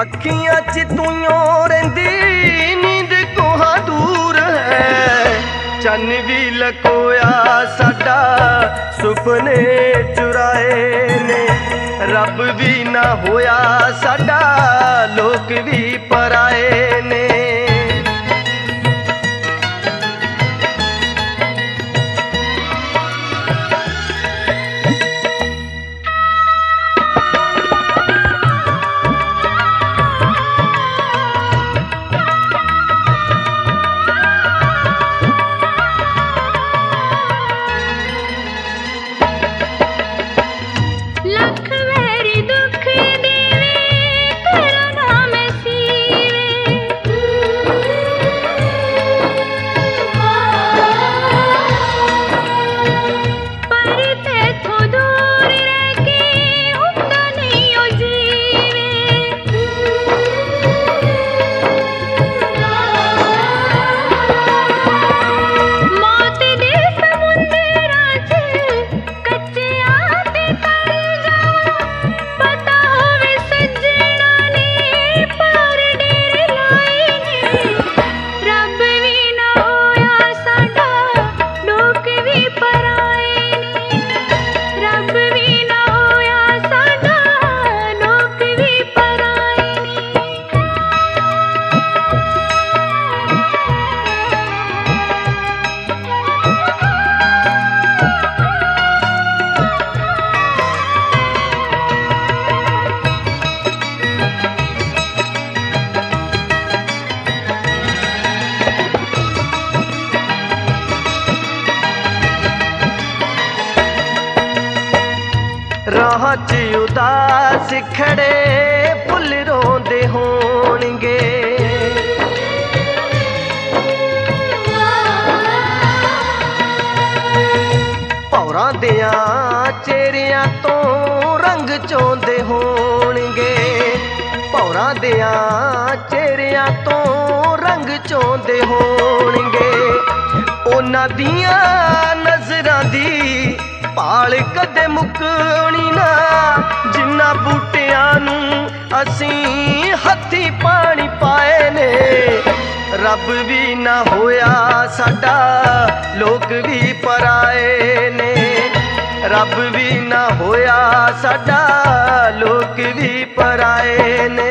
अखियां च तूं रहिंदी नींद कोहा दूर है। चन्न भी लकोया साडा सुपने चुराए ने। रब भी ना होया साडा लोक भी पराए ने। राह च उदास खड़े फुल रोंदे होणगे। भौरां दियां चेहरियां तो रंग चोंदे होणगे। भौरां दियां चेहरियां तो रंग चोंदे होणगे। उन्हां दियां नज़रां दी भाल कदे मुकनी ना। जिन्ना बूटियां नूं असीं हत्थी पानी पाए ने। रब भी ना होया साडा लोक भी पराए ने। रब भी ना होया साडा लोक भी पराए ने।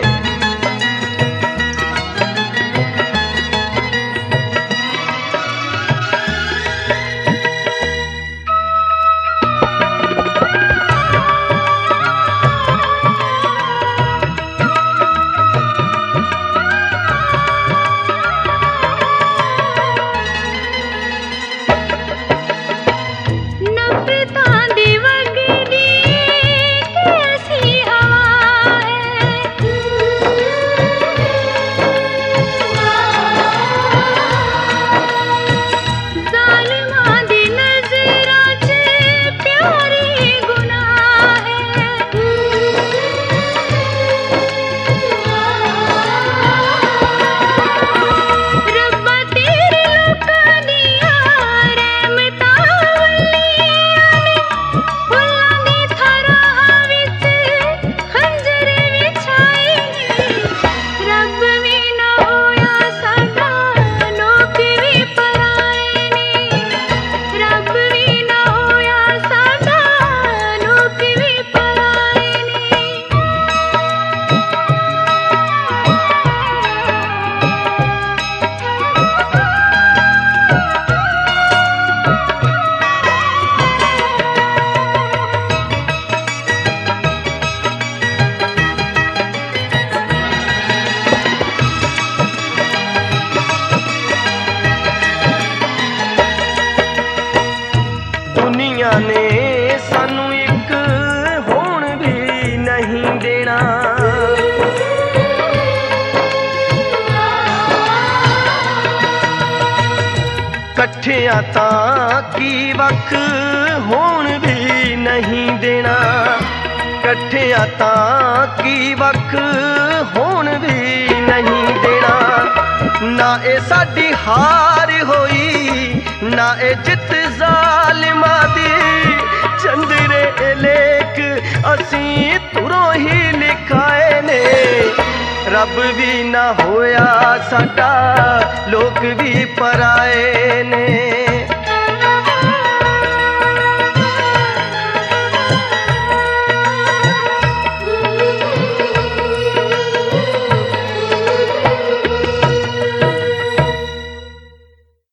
दुनिया ने सानू एक होण भी नहीं देना। कट्ठियां तां की वख होण भी नहीं देना। कट्ठियां तां की वख होण भी नहीं देना। ना ए साडी हार होई ना ए जित जालिमां दी। चंदरे लेख असी तुरों ही लिखाए ने। रब भी ना होया साडा लोक भी पराए ने।